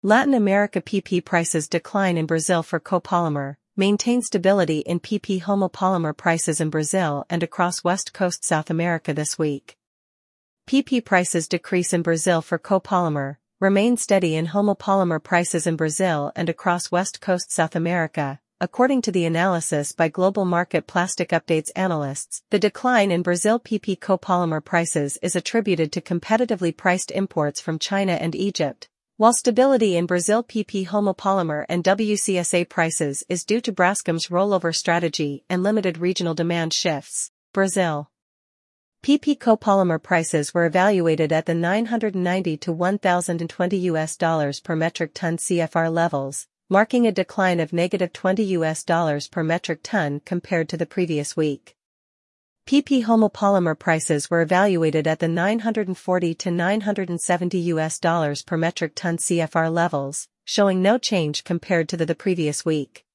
Latin America PP prices decline in Brazil for copolymer, maintain stability in PP homopolymer prices in Brazil and across West Coast South America this week. PP prices decrease in Brazil for copolymer, remain steady in homopolymer prices in Brazil and across West Coast South America. According to the analysis by Global Market Plastic Updates analysts, the decline in Brazil PP copolymer prices is attributed to competitively priced imports from China and Egypt, while stability in Brazil PP homopolymer and WCSA prices is due to Braskem rollover strategy and limited regional demand shifts. Brazil PP copolymer prices were evaluated at the $990 to $1,020 per metric ton CFR levels, marking a decline of -$20 per metric ton compared to the previous week. PP homopolymer prices were evaluated at the $940 to $970 per metric ton CFR levels, showing no change compared to the previous week.